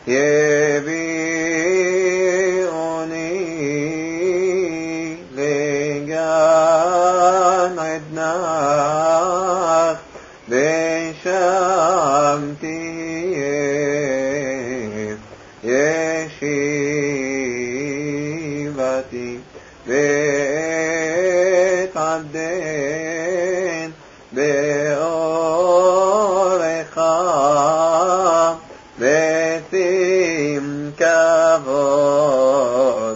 יביאוני לגן עדנך ושם תהיה ישיבתי ותעדן באורך ושים כבוד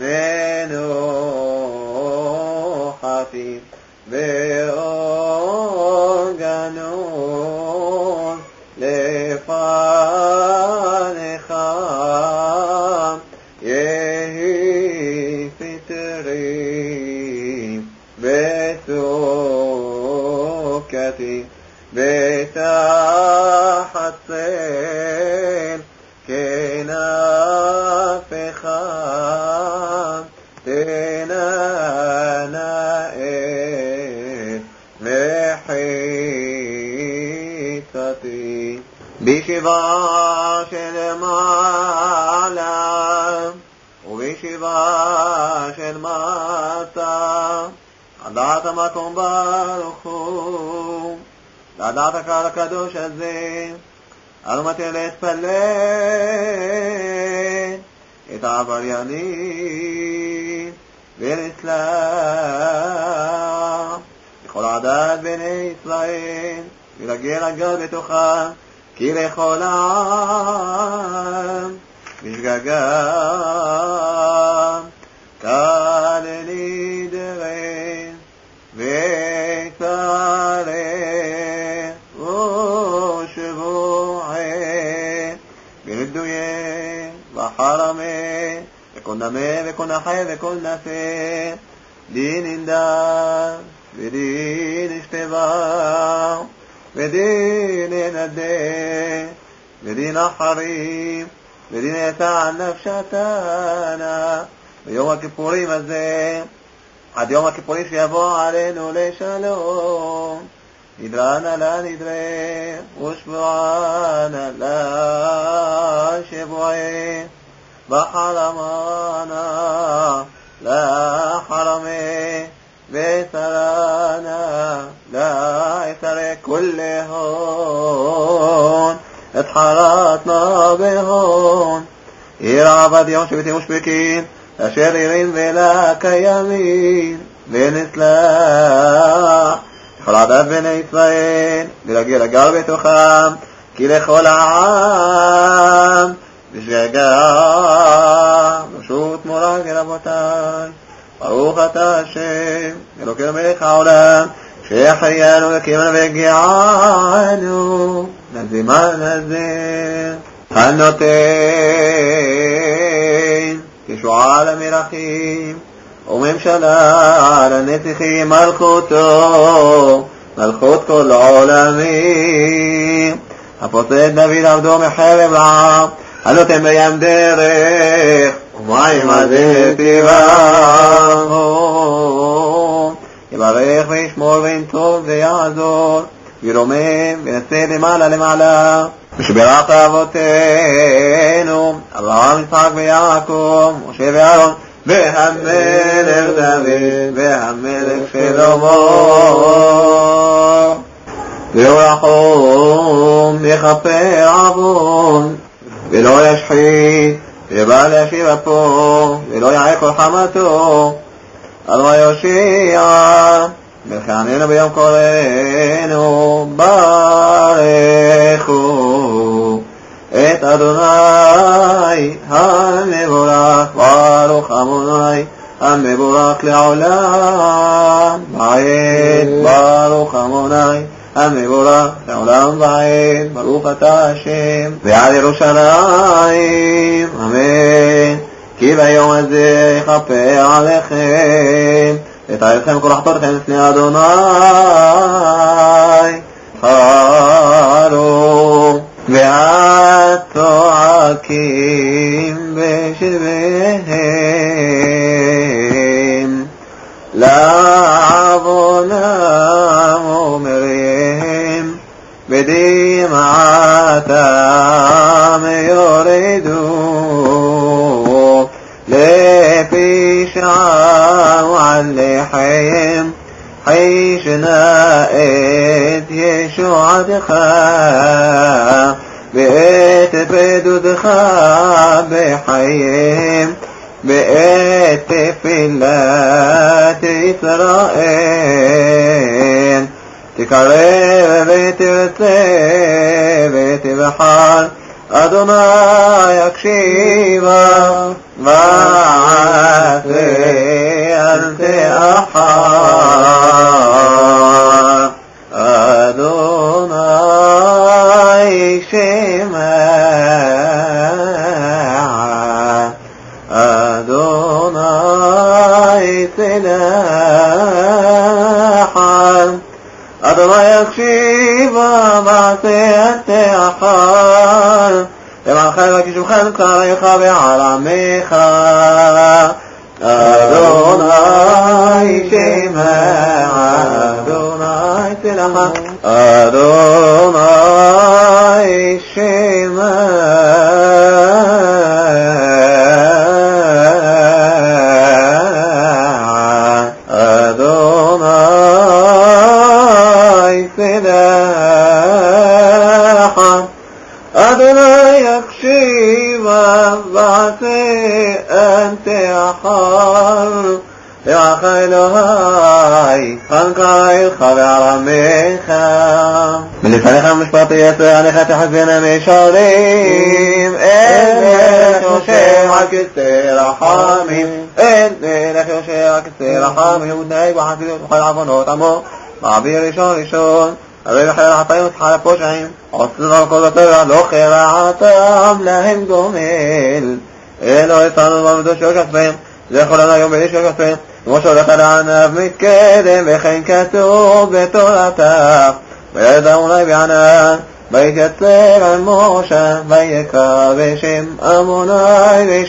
מנוחתי ואור גנוז לפניך יהי פטרי בסוכתי ותחת צל כנפך תננה את מחיצתי בישיבה של מעלה ובישיבה של מטה לדעת המקום ברוך הוא לדעת הקהל הקדוש הזה אנו מתי להתפלל את העבריינים ולסלח לכל עדת בני ישראל ולהגיע לגר בתוכם כי לכל העם בשגגם קל נדרן וקצרה ושבועי בנדויה וחרמה וכל נמה וכל נחי וכל נפה דין אינדה ודין אשתבה ודין נדה ודין אחרים ודין יצא נפשתנה ביום הכיפורים הזה עד יום הכיפורים שיבוא עלינו לשלום נדרנה לה נדרה ושבוענה לה שבועי וחרמנה לה חרמי וסרנה לה אסרה כולהון את חרטנה בהון עיר עבד יום שביתי ושבקין אשר עירים ולה קיימים ונסלח לכל עדת בני ישראל ולהגיע לגר בתוכם כי לכל העם בשגגם רשות מורג רבותיי ברוך אתה השם אלוקינו מלך העולם שהחיינו וקימנו והגיענו לזמן הזה הנותן תשועה למלכים וממשלה לנצחים מלכותו מלכות כל העולמים הפוסק דוד עבדו מחרב רעב הנותן בים דרך ומים עדי פירם יברך וישמור וינצור ויעזור וירומם ונשא למעלה למעלה ושברך אבותינו אברהם יצחק ויעקב משה ואהרון והמלך דוד והמלך שלמה והוא רחום יכפר עוון ולא ישחית ובא להשיב אפו ולא יעק כל חמתו אדוני יושיע מלכנו ביום קוראנו ברכו את אדוני המבורך ברוך אדוני המבורך לעולם ועד ברוך אדוני המבורך לעולם ועד ברוך אתה השם ועד ירושלים אמן כי ביום הזה יכפר עליכם ותערכם כל חטאותיכם לפני אדוני חרו והצועקים בשלביהם לעוונם ומריהם בדמעתם דעתם יורידו לפי שעה ועליכם חישנה את ישועתך ואת פדותך בחיים בעת תפילת ישראל תקרב ותרצה ותבחר אדוני יקשיבה ועשה אל תאחר אדוני שמע אדוני סלח אדוני יקשיבה ועשה אל תאחר למענך וכישומכם קריך ועל עמך אדוני שמע אדוני סלח אדוני שמע אדוני סלח אדוני יקשיבה ועשה אל תאחר למענך אלוהי חנקך ועל עמך מלפניך משפט יצא עליך תחזינה מישרים אין מלך יושב על כיסא רחמים אין מלך יושב על כיסא רחמים ומתנהג בחסידות וכל עוונות עמו מעביר ראשון הרי בחיר החטאים ותחל הפושעים עושים על כל התורה לא חרעתם להם גומל אלוהי צאנו במדו שיעור כספים זכו לנו היום בלי שיעור כספים כמו שהולך על הענב מתקדם וכן כתוב בתורתך וידע אולי בענן ויתייצב על משה ויקרא בשם עמוני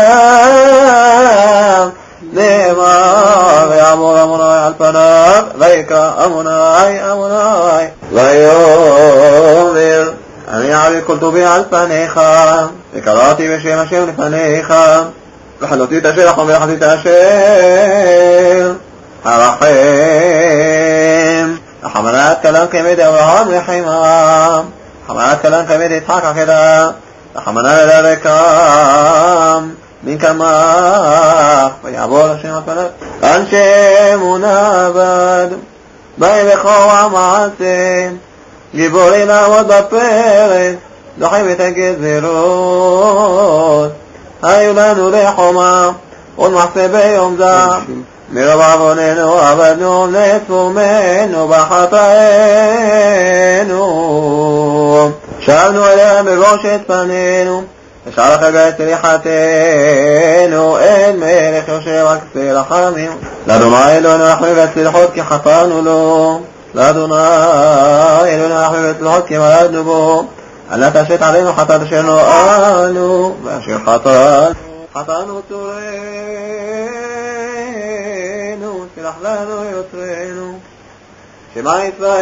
ושם נאמר ויעבור עמוני על פניו ויקרא עמוני עמוני ויאמר אני אעביר כל טובי על פניך וקראתי בשם השם לפניך וחלותי את אשר החום ולחתי את אשר הרחם החמנת כלם כמד אברהם רחימה החמנת כלם כמד יצחק עקדה החמנה לדרכם מן כמך ויעבור השם על פניו אנשי אמונה עבד באי בכוח מעשה גיבורים לעמוד בפרץ דוחים את הגזירות היו לנו לחומה עוד מעשה ביום זעם מרוב עווננו עבדנו לצומנו בחטאינו שבנו אליה בבושת פנינו ושאר החגה את סליחתנו אל מלך יושב על כסא רחמים לאדוני אלוהינו אנחנו והצלחות כי חטאנו לו לאדוני אלוהינו אנחנו והצלחות כי מלדנו בו אל נא תשת עלינו חטאת אשר נועלנו ואשר חטאנו צורנו סלח לנו יוצרנו שמע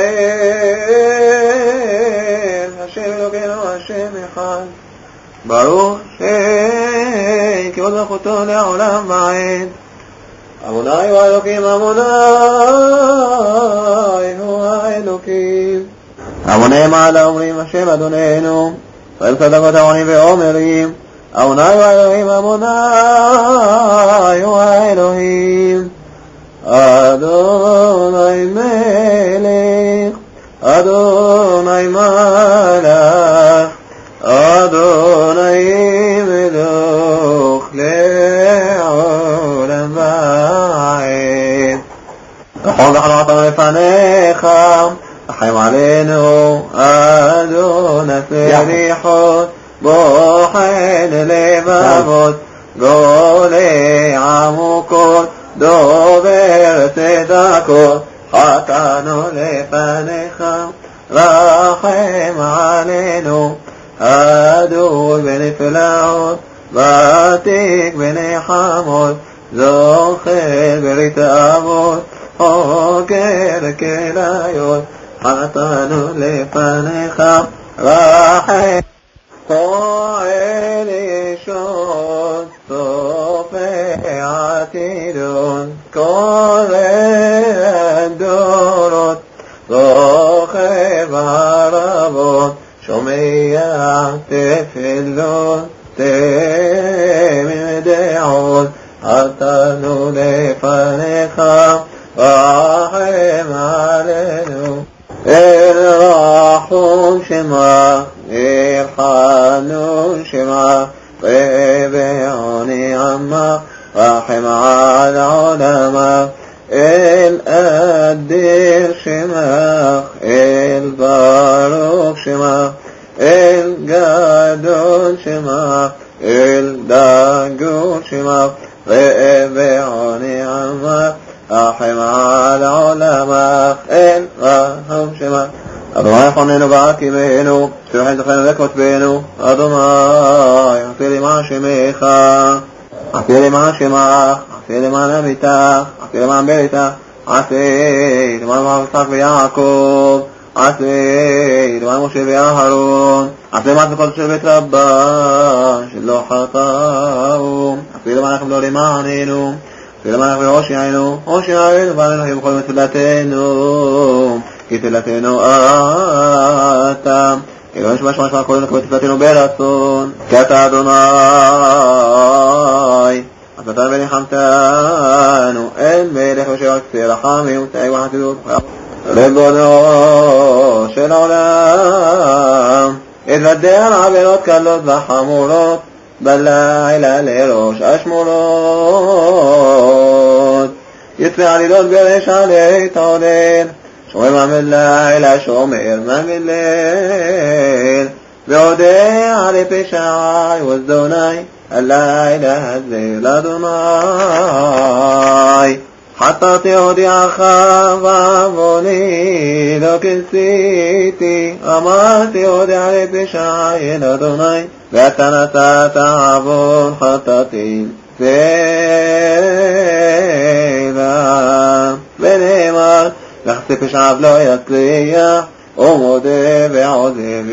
ישראל השם אלוקינו השם אחד ברוך שם כבוד מלכותו לעולם ועד עמוני הוא האלוקים עמוני הוא האלוקים עמוני מעלה אומרים השם אדוננו ישראל צדקות עמונים ואומרים עמוני הוא האלוהים עמוני הוא האלוהים אדוני מלך אדוני מלך אדוני מלוך לעולם ועד נכון וחנועתנו לפניך החיים עלינו אדוני סליחות בוחן לבבות גולי עמוקות דובר צדקות חטאנו לפניך רחם עלינו אדול בנפלאות ותיק בנחמות זוכר ברית אבות חוקר כליות חטאנו לפניך רחם פועל ישועות צופה עתידות כל הדורות רוכב ערבות שומע תפילות תמים דעות עתנו לפניך רחם עלינו אל רחום שמך אל חנון שמך ועוני עמך רחם על עולמך אל אדיר שמך אל ברוך שמך אל גדול שמך אל דגול שמך ועוני עמך רחם על עולמך אל רחום שמך אדוני חוננו בעקיבנו שולחן זכרנו וכותבנו אדוני עשה למען שמך עשה למען שמך עשה למען אביתך עשה למען ביתך עשה למען יצחק ויעקב עשה למען משה ואהרון עשה למען כל של בית רבה שלא חטאו עשה למען לא למעננו עשה למען והושיענו הושיענו ועלינו בכל תפילתנו כי תפילתנו אתה אלוהים שמשמע כל נקבל תפילתנו ברצון כי אתה אדוני אז אתה וניחמתנו אל מלך ושל קצה רחמים ותאי וחסידות ריבונו של העולם התוודע לעבירות קלות וחמורות בלילה לראש השמורות יצפה עלילות גרש עלי תעודד שומר מעמד לילה שומר מעמד ליל ועודה עלי פשעי וזדוני הלילה הזה לאדוני חטאתי הודיעך ועווני לא כיסיתי אמרתי הודיע עלי פשעי אל אדוני ואתה נתת עוון חטאתי סלע ונאמר לחצי פשעיו לא יצליח ומודה ועוזב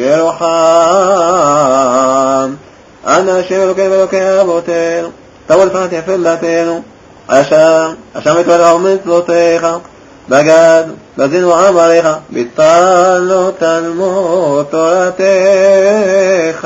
ירוחם אנא השם אלוקינו ואלוקי אבותינו תבוא לפנינו תפילתנו אשם התוודעו מצוותיך בגד בזינו עמליך ביטלנו תלמוד תורתך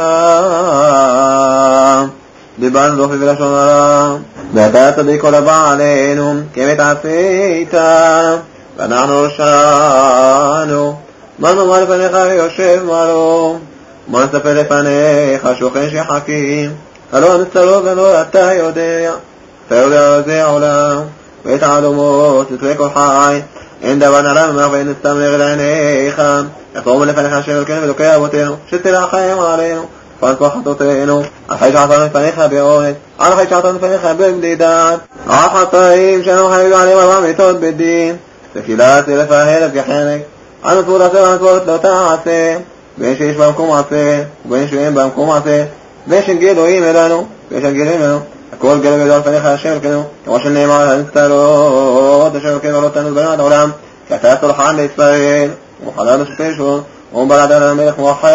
דיברנו דופי ולשון הרע ואתה צדיק כל הבא עלינו כמת עשית ואנחנו רשענו מה נאמר לפניך ויושב מרום מה נספר לפניך שוכן שחקים הלא הנסתרות ולא אתה יודע אתה יודע זה העולם ואת העלומות תתווה כל חי אין דבר נעלה ממך ואין נסתם לרגל עיניך יפרום לפניך השם אלוקינו ואלוקי אבותינו שתרחם עלינו פן כל חטאותינו על חי שעתנו לפניך באונס על חי שעתנו לפניך בבדידת על חטאים שאנו חייבים עליהם 4 מיתות בדין תפילה לפהל גחנק על מצוות עשה ועל מצוות לא תעשה בין שיש במקום עשה ובין שאין במקום עשה בין שגילויים אלינו בין שגילויים אלינו הכל גלו גדול לפניך השם אלוקינו כמו שנאמר על הנסתרות השם אלוקינו לא תנוז בנו עד העולם כי אתה סולחן לישראל ומחלל לשפשו ובלעד על המלך מוחן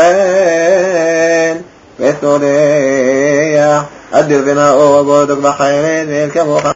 וסולח אדיר ונאור בודק בחיירת ואל כמוך